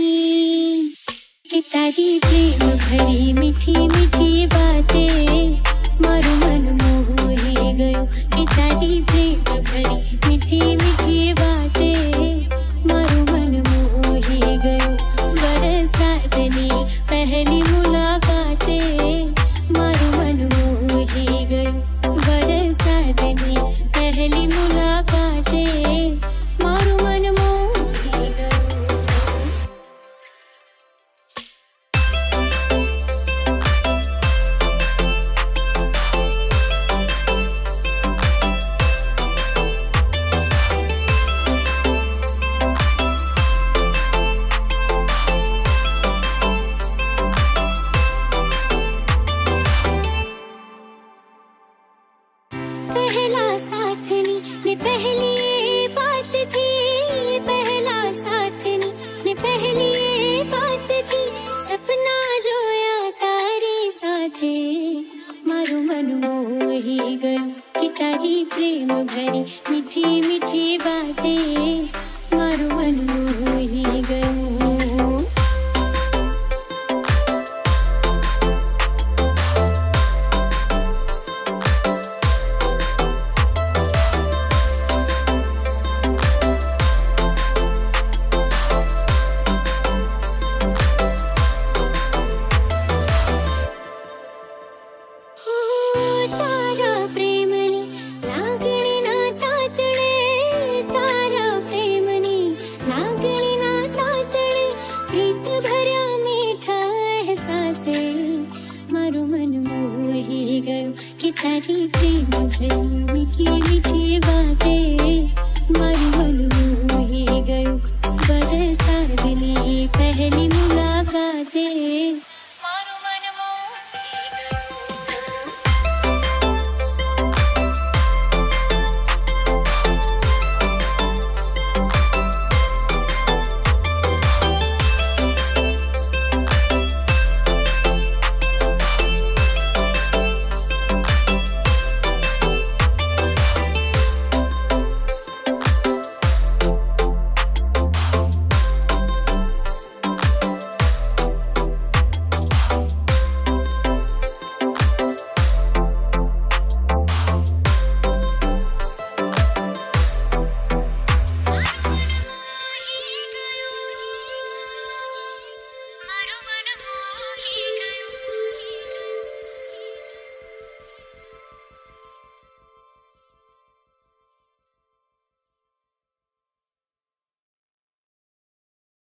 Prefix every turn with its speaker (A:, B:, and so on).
A: कि तारी प्रेम भरी मीठी मीठी बातें मारो मन मोह ही गयो। कि तारी प्रेम भरी मीठी मीठी बातें मारो मन मोह ही गयो। बरसातनी पहली मुलाकातें मारो मन मोह ही गयो। बरसातनी पहली मुलाकातें मारो मन मोह ही गयो। पहला साथनी ने पहली ये बात थी। पहला साथनी ने पहली ये बात थी। सपना जोया तारे साथे मारो मन मोह ही गयो। कि तारी प्रेम भरी मीठी मीठी बातें मारो मन मोह ही गयो। तारा प्रेमनी लागणी ना तातडे। तारा प्रेमनी लागणी ना तातडे। प्रीत भर्या मीठा एहसासे मारो मन मोह ही गयो। कि तारी प्रेम भरी मीठी मीठी बातें मारो मन मोह ही गयो। बरसातनी पहली